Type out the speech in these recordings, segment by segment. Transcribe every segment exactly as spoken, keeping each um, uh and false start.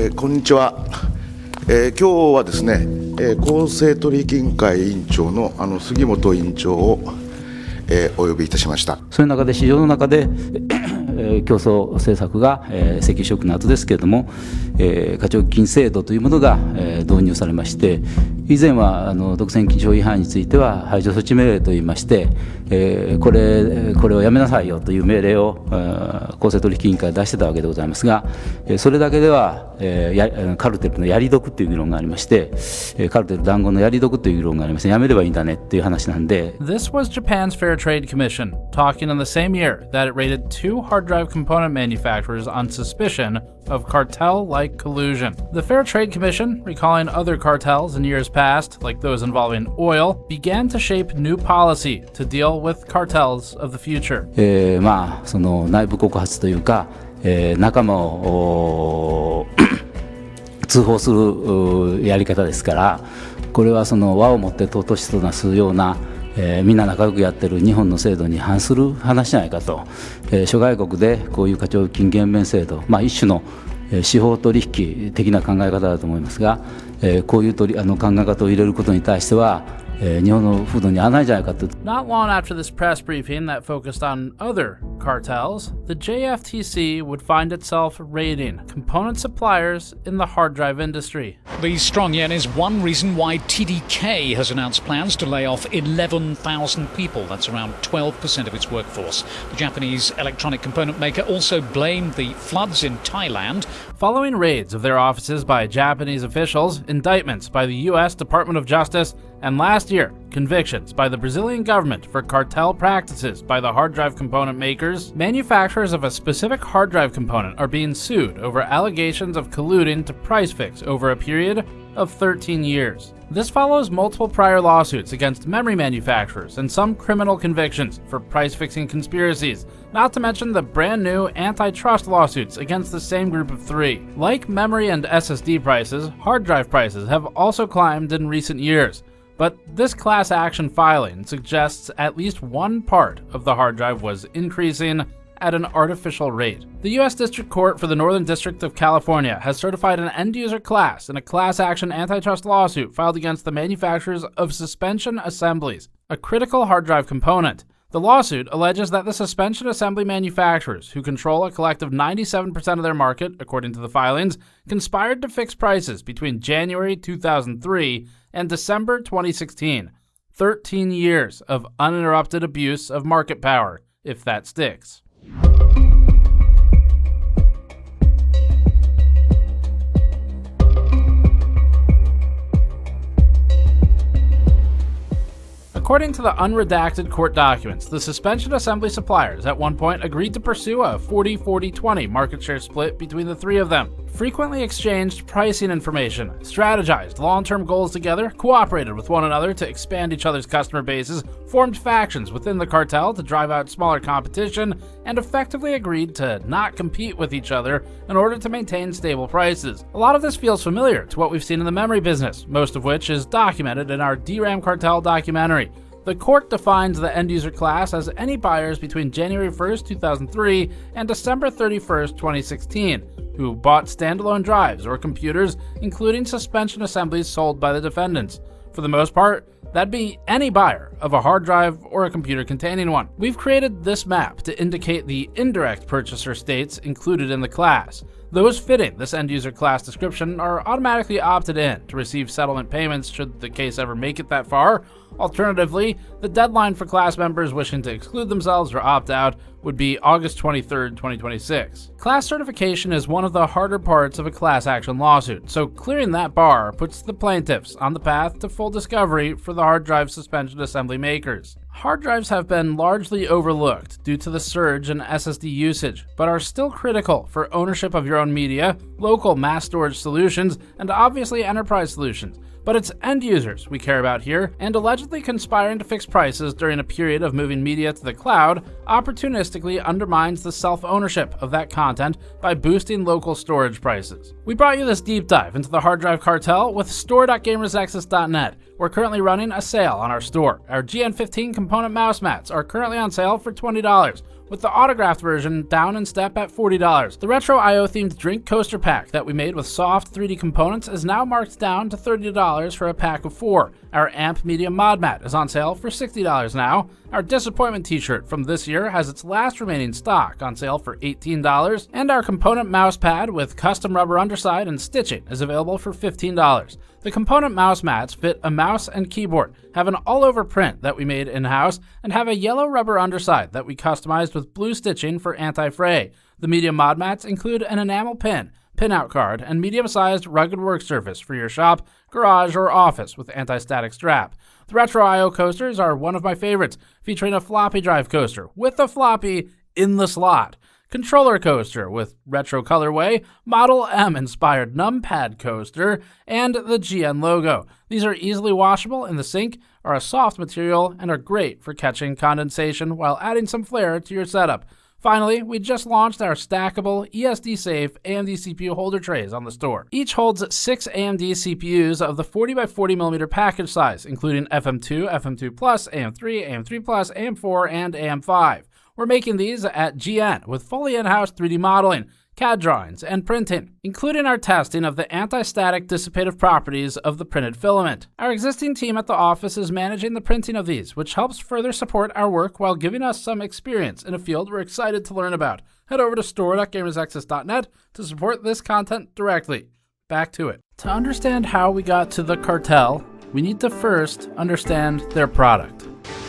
えー、こんにちは。えー、今日はですね、えー、公正取引委員会委員長のあの杉本委員長を、えー、お呼びいたしました。 そういう中で市場の中で競争政策が、えー、石油ショックの後ですけれども、えー、課徴金制度というものが、えー、導入されまして、以前はあの独占禁止法違反については排除措置命令といいまして、えー、これこれをやめなさいよという命令を、えー、公正取引委員会が出してたわけでございますが、それだけでは、えー、やカルテルのやり得という議論がありまして、カルテル談合のやり得という議論がありまして、やめればいいんだねっていう話なんで。 This was Japan's Fair Trade Commission talking in the same year that it raided two hard drive component manufacturers on suspicion of cartel-like collusion. The Fair Trade Commission, recalling other cartels in years past, like those involving oil, began to shape new policy to deal with cartels of the future. えー、まあその内部告発というか、えー、仲間を通報するやり方ですから、これはその和をもって尊しとなすような、えー、みんな仲良くやってる日本の制度に反する話じゃないかと、えー、諸外国でこういう課徴金減免制度、まあ、一種の、えー、司法取引的な考え方だと思いますが、えー、こういう取りあの考え方を入れることに対しては、えー、日本の風土に合わないじゃないかと。 Not long after this press briefing that focused on other cartels, the J F T C would find itself raiding component suppliers in the hard drive industry. The strong yen is one reason why T D K has announced plans to lay off eleven thousand people. That's around twelve percent of its workforce. The Japanese electronic component maker also blamed the floods in Thailand. Following raids of their offices by Japanese officials, indictments by the U S Department of Justice, and last year, convictions by the Brazilian government for cartel practices by the hard drive component makers, manufacturers of a specific hard drive component are being sued over allegations of colluding to price fix over a period of thirteen years. This follows multiple prior lawsuits against memory manufacturers and some criminal convictions for price-fixing conspiracies, not to mention the brand new antitrust lawsuits against the same group of three. Like memory and S S D prices, hard drive prices have also climbed in recent years. But this class action filing suggests at least one part of the hard drive was increasing at an artificial rate. The U S District Court for the Northern District of California has certified an end-user class in a class action antitrust lawsuit filed against the manufacturers of suspension assemblies, a critical hard drive component. The lawsuit alleges that the suspension assembly manufacturers, who control a collective ninety-seven percent of their market, according to the filings, conspired to fix prices between January two thousand three and December twenty sixteen. thirteen years of uninterrupted abuse of market power, if that sticks. According to the unredacted court documents, the suspension assembly suppliers at one point agreed to pursue a forty forty twenty market share split between the three of them, frequently exchanged pricing information, strategized long-term goals together, cooperated with one another to expand each other's customer bases, formed factions within the cartel to drive out smaller competition, and effectively agreed to not compete with each other in order to maintain stable prices. A lot of this feels familiar to what we've seen in the memory business, most of which is documented in our D RAM cartel documentary. The court defines the end-user class as any buyers between January first, two thousand three and December thirty-first, twenty sixteen, who bought standalone drives or computers, including suspension assemblies sold by the defendants. For the most part, that'd be any buyer of a hard drive or a computer containing one. We've created this map to indicate the indirect purchaser states included in the class. Those fitting this end-user class description are automatically opted in to receive settlement payments should the case ever make it that far. Alternatively, the deadline for class members wishing to exclude themselves or opt out would be August twenty-third, twenty twenty-six. Class certification is one of the harder parts of a class action lawsuit, so clearing that bar puts the plaintiffs on the path to full discovery for the hard drive suspension assembly makers. Hard drives have been largely overlooked due to the surge in S S D usage, but are still critical for ownership of your own media, local mass storage solutions, and obviously enterprise solutions. But it's end users we care about here, and allegedly conspiring to fix prices during a period of moving media to the cloud opportunistically undermines the self-ownership of that content by boosting local storage prices. We brought you this deep dive into the hard drive cartel with store dot gamersnexus dot net. We're currently running a sale on our store. Our G N fifteen component mouse mats are currently on sale for twenty dollars, with the autographed version down in step at forty dollars. The Retro I O themed drink coaster pack that we made with soft three D components is now marked down to thirty dollars for a pack of four. Our Amp Medium Mod Mat is on sale for sixty dollars now. Our Disappointment t-shirt from this year has its last remaining stock on sale for eighteen dollars, and our component mouse pad with custom rubber underside and stitching is available for fifteen dollars. The component mouse mats fit a mouse and keyboard, have an all-over print that we made in-house, and have a yellow rubber underside that we customized with blue stitching for anti-fray. The medium mod mats include an enamel pin, pinout card, and medium-sized rugged work surface for your shop, garage, or office with anti-static strap. The Retro I O coasters are one of my favorites, featuring a floppy drive coaster with a floppy in the slot, controller coaster with retro colorway, Model M-inspired numpad coaster, and the G N logo. These are easily washable in the sink, are a soft material, and are great for catching condensation while adding some flair to your setup. Finally, we just launched our stackable, E S D-safe A M D C P U holder trays on the store. Each holds six A M D C P Us of the forty by forty millimeter package size, including F M two, F M two plus, A M three, A M three plus, A M four, and A M five. We're making these at G N with fully in-house three D modeling, C A D drawings, and printing, including our testing of the anti-static dissipative properties of the printed filament. Our existing team at the office is managing the printing of these, which helps further support our work while giving us some experience in a field we're excited to learn about. Head over to store dot gamersnexus dot net to support this content directly. Back to it. To understand how we got to the cartel, we need to first understand their product.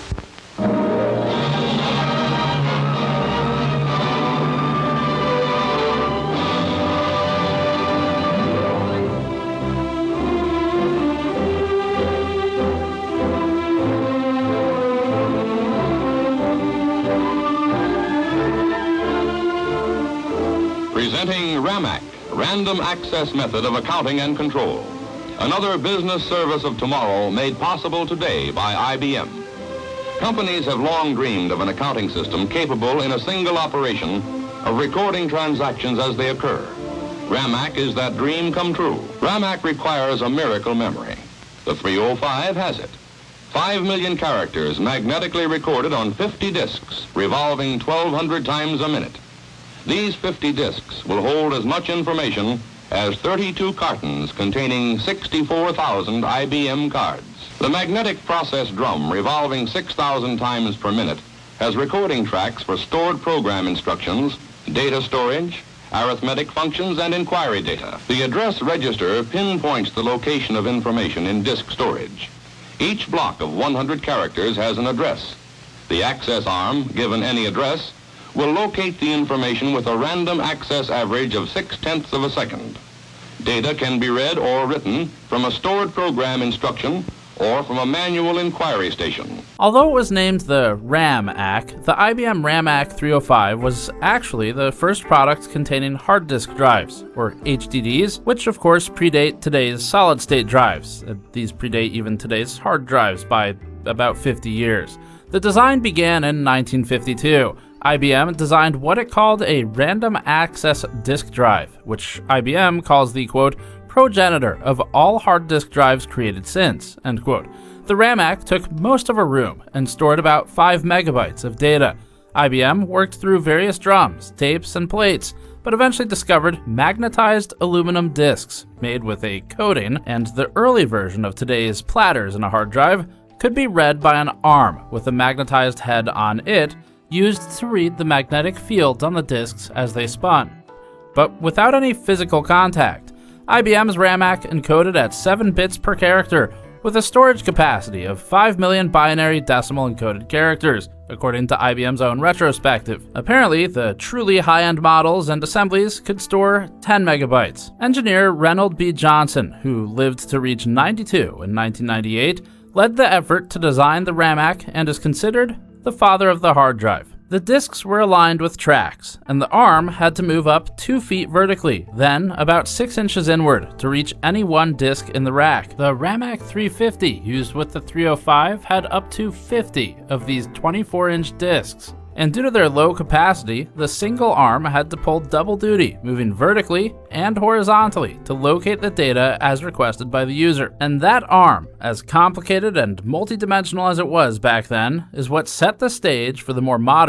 Presenting RAMAC, Random Access Method of Accounting and Control. Another business service of tomorrow made possible today by I B M. Companies have long dreamed of an accounting system capable in a single operation of recording transactions as they occur. RAMAC is that dream come true. RAMAC requires a miracle memory. The three oh five has it. Five million characters magnetically recorded on fifty disks, revolving twelve hundred times a minute. These fifty disks will hold as much information as thirty-two cartons containing sixty-four thousand I B M cards. The magnetic process drum, revolving six thousand times per minute, has recording tracks for stored program instructions, data storage, arithmetic functions, and inquiry data. The address register pinpoints the location of information in disk storage. Each block of one hundred characters has an address. The access arm, given any address, will locate the information with a random access average of six-tenths of a second. Data can be read or written from a stored program instruction or from a manual inquiry station. Although it was named the RAMAC, the I B M RAMAC three oh five was actually the first product containing hard disk drives, or H D Ds, which of course predate today's solid-state drives. These predate even today's hard drives by about fifty years. The design began in nineteen fifty-two. I B M designed what it called a random access disk drive, which I B M calls the, quote, progenitor of all hard disk drives created since, end quote. The RAMAC took most of a room and stored about five megabytes of data. I B M worked through various drums, tapes, and plates, but eventually discovered magnetized aluminum disks made with a coating, and the early version of today's platters in a hard drive could be read by an arm with a magnetized head on it, used to read the magnetic fields on the disks as they spun. But without any physical contact, I B M's RAMAC encoded at seven bits per character with a storage capacity of five million binary decimal encoded characters, according to I B M's own retrospective. Apparently, the truly high-end models and assemblies could store ten megabytes. Engineer Reynold B. Johnson, who lived to reach ninety-two in nineteen ninety-eight, led the effort to design the RAMAC and is considered the father of the hard drive. The disks were aligned with tracks, and the arm had to move up two feet vertically, then about six inches inward to reach any one disk in the rack. The RAMAC three fifty used with the three oh five had up to fifty of these twenty-four inch disks. And due to their low capacity, the single arm had to pull double duty, moving vertically and horizontally to locate the data as requested by the user. And that arm, as complicated and multidimensional as it was back then, is what set the stage for the more modern,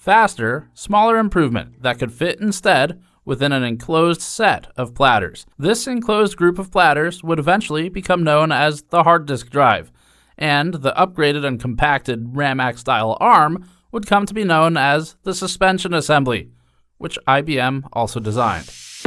faster, smaller improvement that could fit instead within an enclosed set of platters. This enclosed group of platters would eventually become known as the hard disk drive, and the upgraded and compacted RAMAC-style ARM would come to be known as the suspension assembly, which I B M also designed.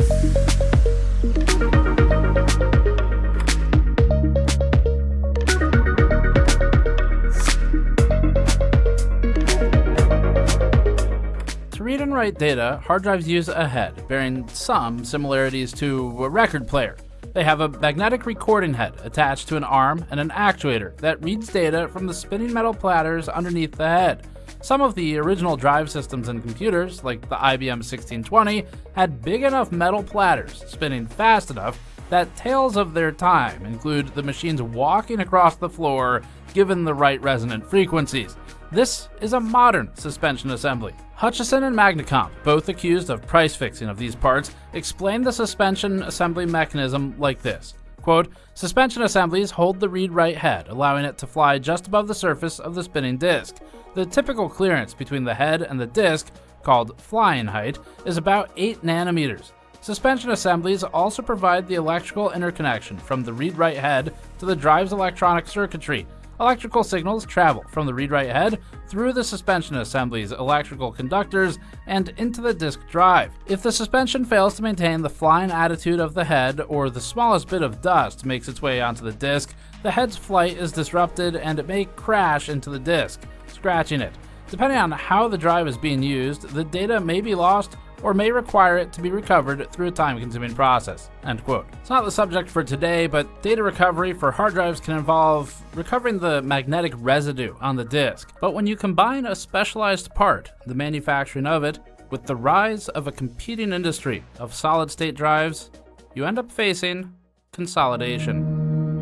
To read and write data, hard drives use a head, bearing some similarities to a record player. They have a magnetic recording head attached to an arm and an actuator that reads data from the spinning metal platters underneath the head. Some of the original drive systems and computers, like the I B M sixteen twenty, had big enough metal platters spinning fast enough that tales of their time include the machines walking across the floor given the right resonant frequencies. This is a modern suspension assembly. Hutchison and Magnacomp, both accused of price fixing of these parts, explain the suspension assembly mechanism like this. Quote, suspension assemblies hold the read-write head, allowing it to fly just above the surface of the spinning disk. The typical clearance between the head and the disk, called flying height, is about eight nanometers. Suspension assemblies also provide the electrical interconnection from the read-write head to the drive's electronic circuitry. Electrical signals travel from the read-write head through the suspension assembly's electrical conductors and into the disk drive. If the suspension fails to maintain the flying attitude of the head, or the smallest bit of dust makes its way onto the disk, the head's flight is disrupted and it may crash into the disk, scratching it. Depending on how the drive is being used, the data may be lost or may require it to be recovered through a time-consuming process." End quote. It's not the subject for today, but data recovery for hard drives can involve recovering the magnetic residue on the disk. But when you combine a specialized part, the manufacturing of it, with the rise of a competing industry of solid-state drives, you end up facing consolidation.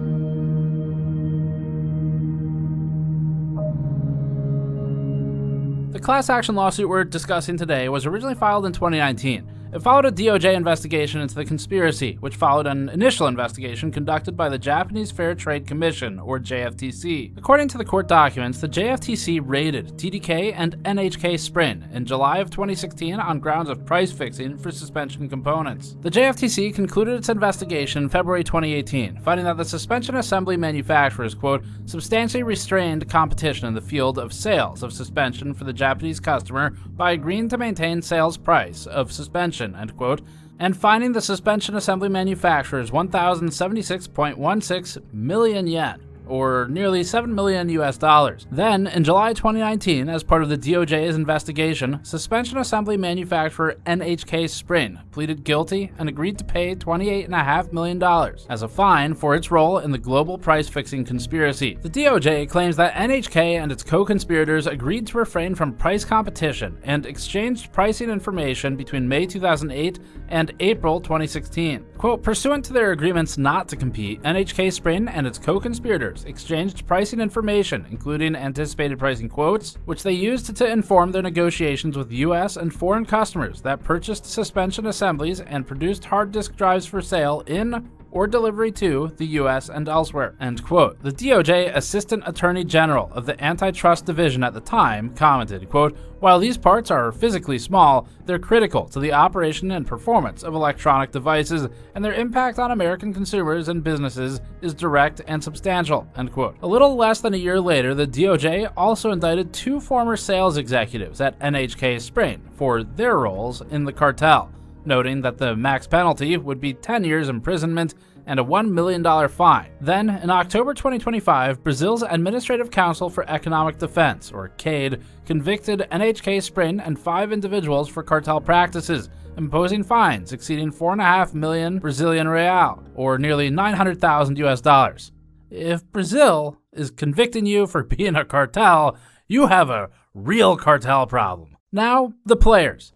The class action lawsuit we're discussing today was originally filed in twenty nineteen. It followed a D O J investigation into the conspiracy, which followed an initial investigation conducted by the Japanese Fair Trade Commission, or J F T C. According to the court documents, the J F T C raided T D K and N H K Sprin in July of twenty sixteen on grounds of price fixing for suspension components. The J F T C concluded its investigation in February twenty eighteen, finding that the suspension assembly manufacturers, quote, substantially restrained competition in the field of sales of suspension for the Japanese customer by agreeing to maintain sales price of suspension, end quote, and fining the suspension assembly manufacturers one thousand seventy-six point one six million yen, or nearly seven million U S dollars. Then, in July twenty nineteen, as part of the D O J's investigation, suspension assembly manufacturer N H K Sprin pleaded guilty and agreed to pay twenty-eight point five million dollars as a fine for its role in the global price-fixing conspiracy. The D O J claims that N H K and its co-conspirators agreed to refrain from price competition and exchanged pricing information between May two thousand eight and April twenty sixteen. Quote, pursuant to their agreements not to compete, N H K Sprin and its co-conspirators exchanged pricing information, including anticipated pricing quotes, which they used to inform their negotiations with U S and foreign customers that purchased suspension assemblies and produced hard disk drives for sale in or delivery to the U S and elsewhere, end quote. The D O J Assistant Attorney General of the Antitrust Division at the time commented, quote, while these parts are physically small, they're critical to the operation and performance of electronic devices, and their impact on American consumers and businesses is direct and substantial, end quote. A little less than a year later, the D O J also indicted two former sales executives at N H K Sprin for their roles in the cartel, noting that the max penalty would be ten years imprisonment and a one million dollars fine. Then, in October twenty twenty-five, Brazil's Administrative Council for Economic Defense, or CADE, convicted N H K Sprin and five individuals for cartel practices, imposing fines exceeding four point five million Brazilian real, or nearly nine hundred thousand U S dollars. If Brazil is convicting you for being a cartel, you have a real cartel problem. Now, the players.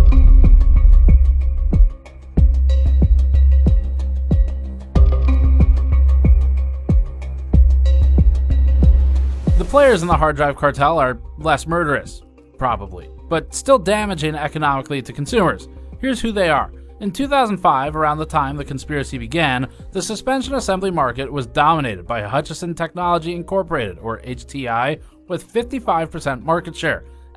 The players in the hard drive cartel are less murderous, probably, but still damaging economically to consumers. Here's who they are. In two thousand five, around the time the conspiracy began, the suspension assembly market was dominated by Hutchison Technology Incorporated, or H T I, with fifty-five percent market share.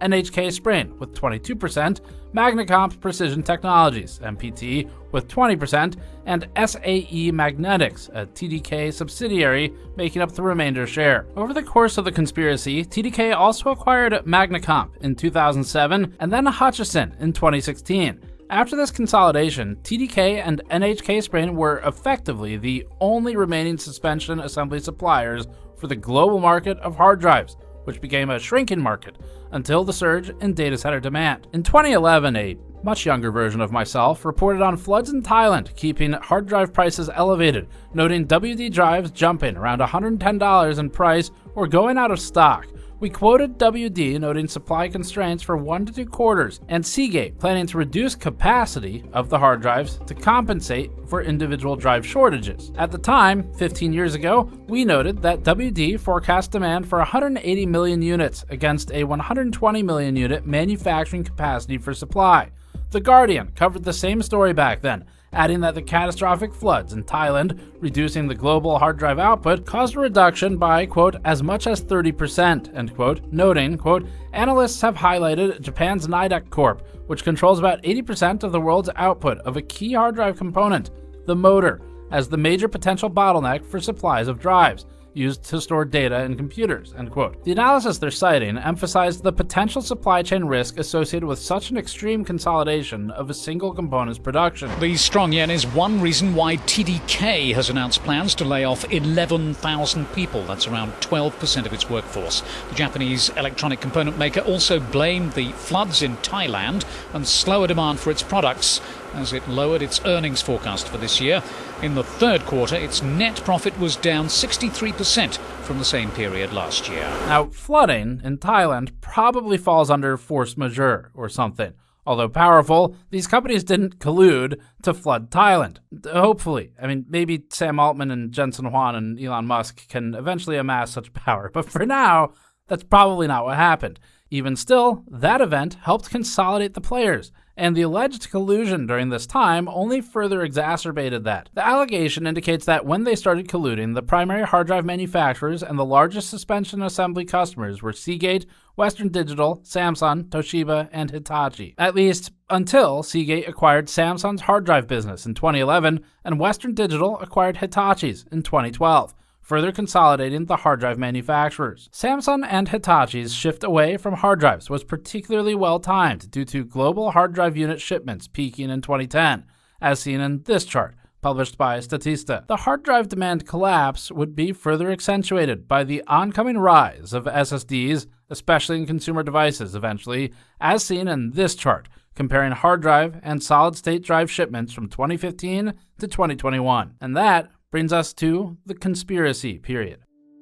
N H K Sprain with twenty-two percent, Magnacomp Precision Technologies, M P T, with twenty percent, and S A E Magnetics, a T D K subsidiary, making up the remainder share. Over the course of the conspiracy, T D K also acquired Magnacomp in two thousand seven and then Hutchison in twenty sixteen. After this consolidation, T D K and N H K Sprain were effectively the only remaining suspension assembly suppliers for the global market of hard drives, which became a shrinking market until the surge in data center demand. In twenty eleven, a much younger version of myself reported on floods in Thailand keeping hard drive prices elevated, noting W D drives jumping around one hundred ten dollars in price or going out of stock. We quoted W D noting supply constraints for one to two quarters, and Seagate planning to reduce capacity of the hard drives to compensate for individual drive shortages. At the time, fifteen years ago, we noted that W D forecast demand for one hundred eighty million units against a one hundred twenty million unit manufacturing capacity for supply. The Guardian covered the same story back then, adding that the catastrophic floods in Thailand, reducing the global hard drive output, caused a reduction by, quote, as much as thirty percent, end quote, noting, quote, analysts have highlighted Japan's Nidec Corp, which controls about eighty percent of the world's output of a key hard drive component, the motor, as the major potential bottleneck for supplies of drives used to store data in computers, end quote. The analysis they're citing emphasized the potential supply chain risk associated with such an extreme consolidation of a single component's production. The strong yen is one reason why T D K has announced plans to lay off eleven thousand people. That's around twelve percent of its workforce. The Japanese electronic component maker also blamed the floods in Thailand and slower demand for its products as it lowered its earnings forecast for this year. In the third quarter, its net profit was down sixty-three percent from the same period last year. Now, flooding in Thailand probably falls under force majeure or something. Although powerful, these companies didn't collude to flood Thailand. Hopefully. I mean, maybe Sam Altman and Jensen Huang and Elon Musk can eventually amass such power. But for now, that's probably not what happened. Even still, that event helped consolidate the players, and the alleged collusion during this time only further exacerbated that. The allegation indicates that when they started colluding, the primary hard drive manufacturers and the largest suspension assembly customers were Seagate, Western Digital, Samsung, Toshiba, and Hitachi. At least until Seagate acquired Samsung's hard drive business in twenty eleven and Western Digital acquired Hitachi's in twenty twelve. Further consolidating the hard drive manufacturers. Samsung and Hitachi's shift away from hard drives was particularly well timed due to global hard drive unit shipments peaking in twenty ten, as seen in this chart, published by Statista. The hard drive demand collapse would be further accentuated by the oncoming rise of S S Ds, especially in consumer devices eventually, as seen in this chart, comparing hard drive and solid-state drive shipments from twenty fifteen to twenty twenty-one. And that brings us to the conspiracy period.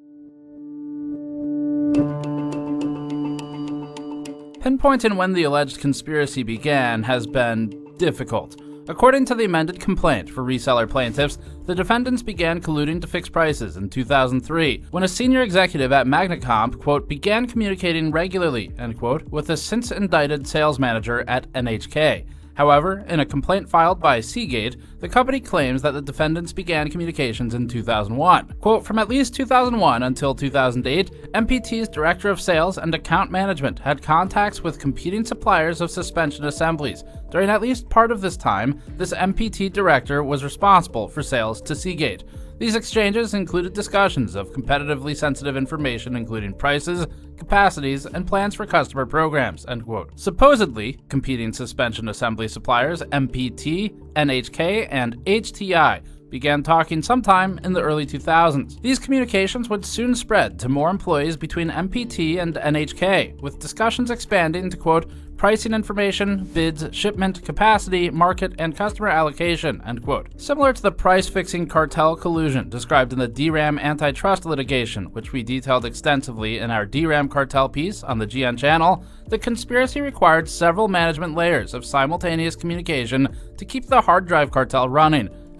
Pinpointing when the alleged conspiracy began has been difficult. According to the amended complaint for reseller plaintiffs, the defendants began colluding to fix prices in two thousand three, when a senior executive at Magnacomp, quote, began communicating regularly, end quote, with a since indicted sales manager at N H K. However, in a complaint filed by Seagate, the company claims that the defendants began communications in two thousand one. Quote, from at least two thousand one until two thousand eight, M P T's Director of Sales and Account Management had contacts with competing suppliers of suspension assemblies. During at least part of this time, this M P T director was responsible for sales to Seagate. These exchanges included discussions of competitively sensitive information, including prices, capacities, and plans for customer programs, end quote. Supposedly, competing suspension assembly suppliers M P T, N H K, and H T I began talking sometime in the early two thousands. These communications would soon spread to more employees between M P T and N H K, with discussions expanding to, quote, pricing information, bids, shipment, capacity, market, and customer allocation, end quote. Similar to the price-fixing cartel collusion described in the D RAM antitrust litigation, which we detailed extensively in our D RAM cartel piece on the G N channel, the conspiracy required several management layers of simultaneous communication to keep the hard drive cartel running and keep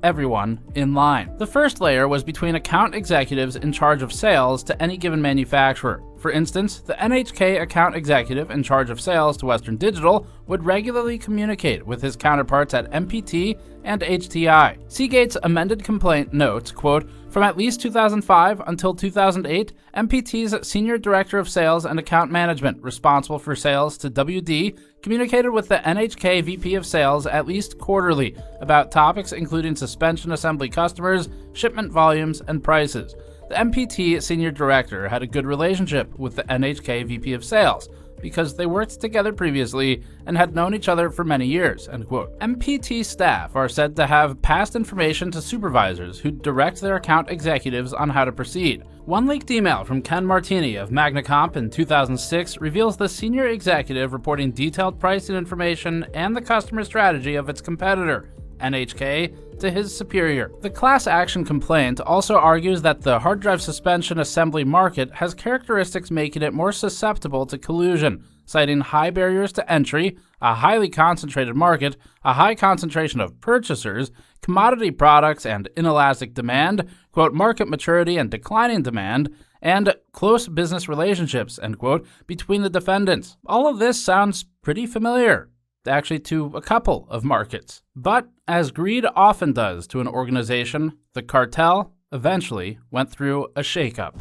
everyone in line. The first layer was between account executives in charge of sales to any given manufacturer. For instance, the N H K account executive in charge of sales to Western Digital would regularly communicate with his counterparts at M P T and H T I. Seagate's amended complaint notes, quote, "From at least two thousand five until two thousand eight, M P T's Senior Director of Sales and Account Management, responsible for sales to W D, communicated with the N H K V P of Sales at least quarterly about topics including suspension assembly customers, shipment volumes, and prices. The M P T Senior Director had a good relationship with the N H K V P of Sales because they worked together previously and had known each other for many years," end quote. M P T staff are said to have passed information to supervisors who direct their account executives on how to proceed. One leaked email from Ken Martini of MagnaComp in two thousand six reveals the senior executive reporting detailed pricing information and the customer strategy of its competitor, N H K, to his superior. The class action complaint also argues that the hard drive suspension assembly market has characteristics making it more susceptible to collusion, citing high barriers to entry, a highly concentrated market, a high concentration of purchasers, commodity products and inelastic demand, quote, market maturity and declining demand, and close business relationships, end quote, between the defendants. All of this sounds pretty familiar, actually to a couple of markets. But as greed often does to an organization, the cartel eventually went through a shakeup.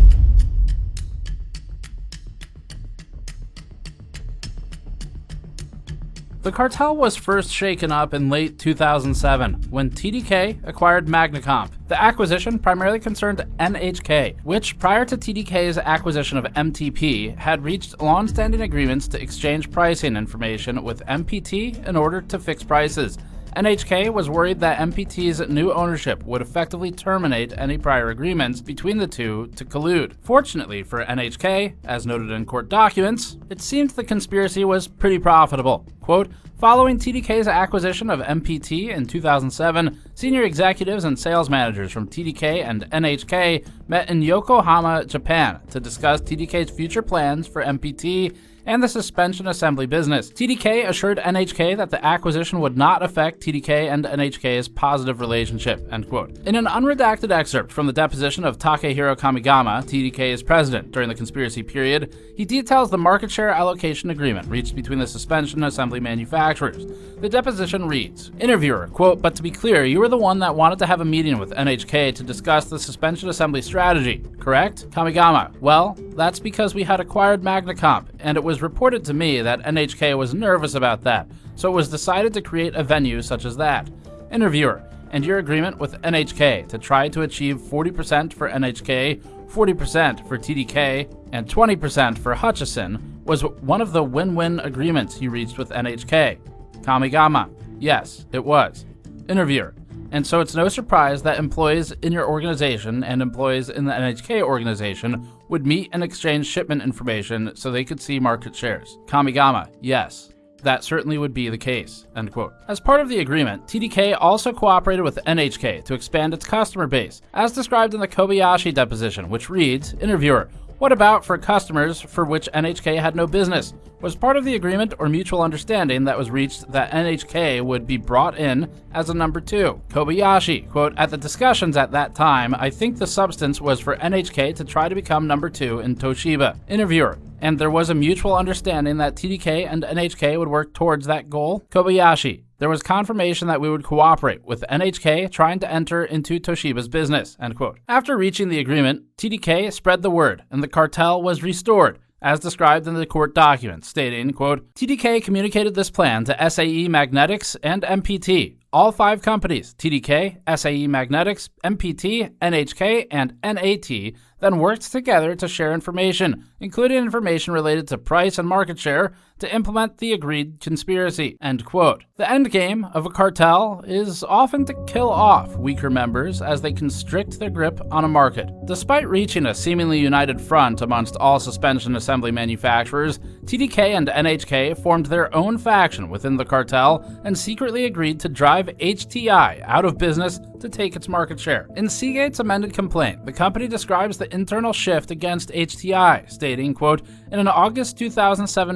The cartel was first shaken up in late two thousand seven when T D K acquired MagnaComp. The acquisition primarily concerned N H K, which prior to T D K's acquisition of M T P had reached long-standing agreements to exchange pricing information with M P T in order to fix prices. N H K was worried that M P T's new ownership would effectively terminate any prior agreements between the two to collude. Fortunately for N H K, as noted in court documents, it seemed the conspiracy was pretty profitable. Quote, "Following T D K's acquisition of M P T in two thousand seven, senior executives and sales managers from T D K and N H K met in Yokohama, Japan to discuss T D K's future plans for M P T and the suspension assembly business. T D K assured N H K that the acquisition would not affect T D K and N H K's positive relationship," end quote. In an unredacted excerpt from the deposition of Takehiro Kamigama, T D K's president during the conspiracy period, he details the market share allocation agreement reached between the suspension assembly manufacturers. The deposition reads, interviewer, quote, "But to be clear, you were the one that wanted to have a meeting with N H K to discuss the suspension assembly strategy, correct?" Kamigama, "Well, that's because we had acquired MagnaComp, and it was reported to me that N H K was nervous about that, so it was decided to create a venue such as that." Interviewer, "And your agreement with N H K to try to achieve forty percent for N H K, forty percent for T D K, and twenty percent for Hutchison was one of the win-win agreements you reached with N H K." Kamigama, "Yes, it was." Interviewer, "And so it's no surprise that employees in your organization and employees in the N H K organization would meet and exchange shipment information so they could see market shares." Kamigama, "Yes, that certainly would be the case," end quote. As part of the agreement, T D K also cooperated with N H K to expand its customer base, as described in the Kobayashi deposition, which reads, interviewer, "What about for customers for which N H K had no business? Was part of the agreement or mutual understanding that was reached that N H K would be brought in as a number two?" Kobayashi, quote, "At the discussions at that time, I think the substance was for N H K to try to become number two in Toshiba." Interviewer, "And there was a mutual understanding that T D K and N H K would work towards that goal?" Kobayashi, "There was confirmation that we would cooperate with N H K trying to enter into Toshiba's business," end quote. After reaching the agreement, T D K spread the word and the cartel was restored, as described in the court documents, stating, quote, "T D K communicated this plan to S A E Magnetics and M P T. All five companies, T D K, S A E Magnetics, M P T, N H K, and N A T, then worked together to share information, including information related to price and market share, to implement the agreed conspiracy," end quote. The end game of a cartel is often to kill off weaker members as they constrict their grip on a market. Despite reaching a seemingly united front amongst all suspension assembly manufacturers, T D K and N H K formed their own faction within the cartel and secretly agreed to drive H T I out of business to take its market share. In Seagate's amended complaint, the company describes the internal shift against H T I, stating, quote, "In an August two thousand seven meeting among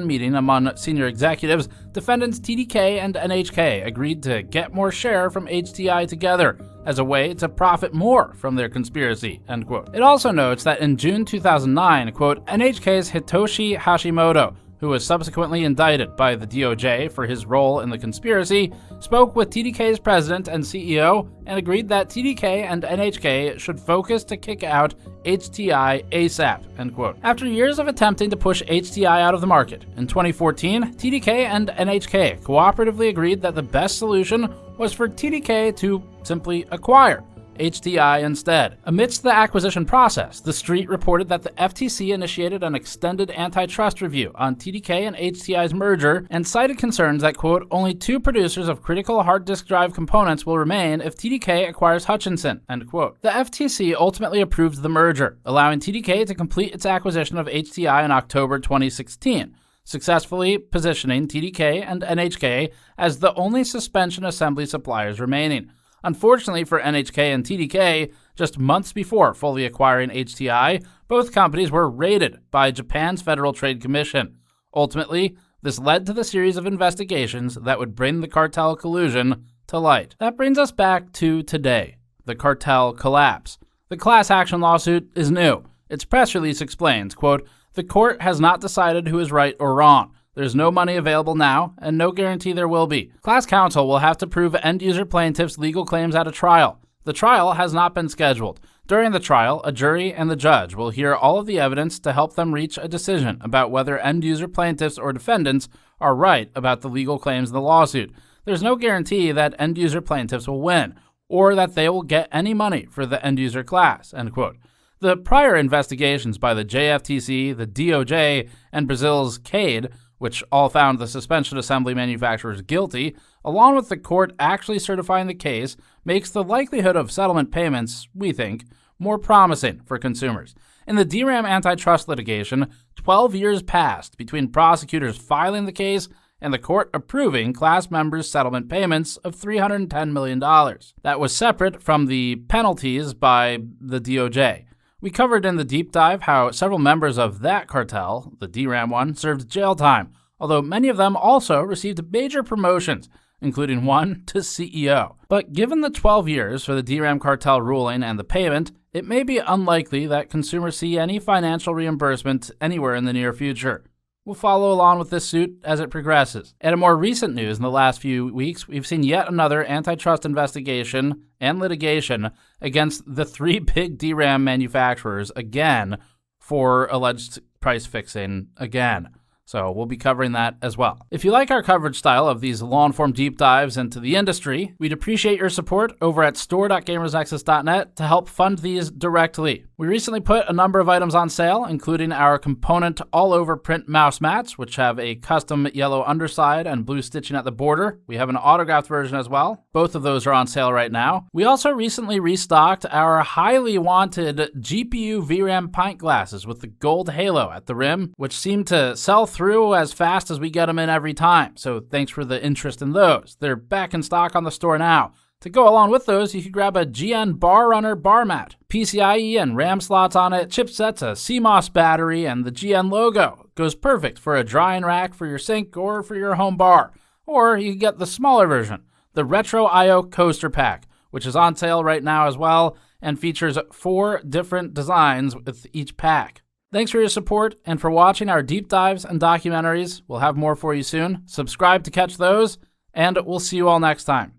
among senior executives, defendants T D K and N H K agreed to get more share from H T I together as a way to profit more from their conspiracy, end quote. It also notes that in June two thousand nine, quote, N H K's Hitoshi Hashimoto, who was subsequently indicted by the D O J for his role in the conspiracy, spoke with T D K's president and C E O and agreed that T D K and N H K should focus to kick out H T I ASAP, end quote. After years of attempting to push H T I out of the market, in twenty fourteen, T D K and N H K cooperatively agreed that the best solution was for T D K to simply acquire H T I instead. Amidst the acquisition process, The Street reported that the F T C initiated an extended antitrust review on T D K and H T I's merger and cited concerns that, quote, only two producers of critical hard disk drive components will remain if T D K acquires Hutchinson, end quote. The F T C ultimately approved the merger, allowing T D K to complete its acquisition of H T I in October twenty sixteen, successfully positioning T D K and N H K as the only suspension assembly suppliers remaining. Unfortunately for N H K and T D K, just months before fully acquiring H T I, both companies were raided by Japan's Federal Trade Commission. Ultimately, this led to the series of investigations that would bring the cartel collusion to light. That brings us back to today, the cartel collapse. The class action lawsuit is new. Its press release explains, quote, the court has not decided who is right or wrong. There's no money available now, and no guarantee there will be. Class counsel will have to prove end-user plaintiffs' legal claims at a trial. The trial has not been scheduled. During the trial, a jury and the judge will hear all of the evidence to help them reach a decision about whether end-user plaintiffs or defendants are right about the legal claims in the lawsuit. There's no guarantee that end-user plaintiffs will win, or that they will get any money for the end-user class, end quote. The prior investigations by the J F T C, the D O J, and Brazil's CADE, which all found the suspension assembly manufacturers guilty, along with the court actually certifying the case, makes the likelihood of settlement payments, we think, more promising for consumers. In the D RAM antitrust litigation, twelve years passed between prosecutors filing the case and the court approving class members' settlement payments of three hundred ten million dollars. That was separate from the penalties by the D O J. We covered in the deep dive how several members of that cartel, the D RAM one, served jail time, although many of them also received major promotions, including one to C E O. But given the twelve years for the D RAM cartel ruling and the payment, it may be unlikely that consumers see any financial reimbursement anywhere in the near future. We'll follow along with this suit as it progresses. And in more recent news in the last few weeks, we've seen yet another antitrust investigation and litigation against the three big D RAM manufacturers again for alleged price fixing again. So we'll be covering that as well. If you like our coverage style of these long-form deep dives into the industry, we'd appreciate your support over at store dot gamers nexus dot net to help fund these directly. We recently put a number of items on sale, including our component all-over print mouse mats, which have a custom yellow underside and blue stitching at the border. We have an autographed version as well. Both of those are on sale right now. We also recently restocked our highly wanted G P U V RAM pint glasses with the gold halo at the rim, which seem to sell through through as fast as we get them in every time, so thanks for the interest in those. They're back in stock on the store now. To go along with those, you can grab a G N Bar Runner bar mat, P C I E and RAM slots on it, chipsets, a C MOS battery, and the G N logo. Goes perfect for a drying rack for your sink or for your home bar. Or you can get the smaller version, the Retro I O Coaster Pack, which is on sale right now as well, and features four different designs with each pack. Thanks for your support and for watching our deep dives and documentaries. We'll have more for you soon. Subscribe to catch those, and we'll see you all next time.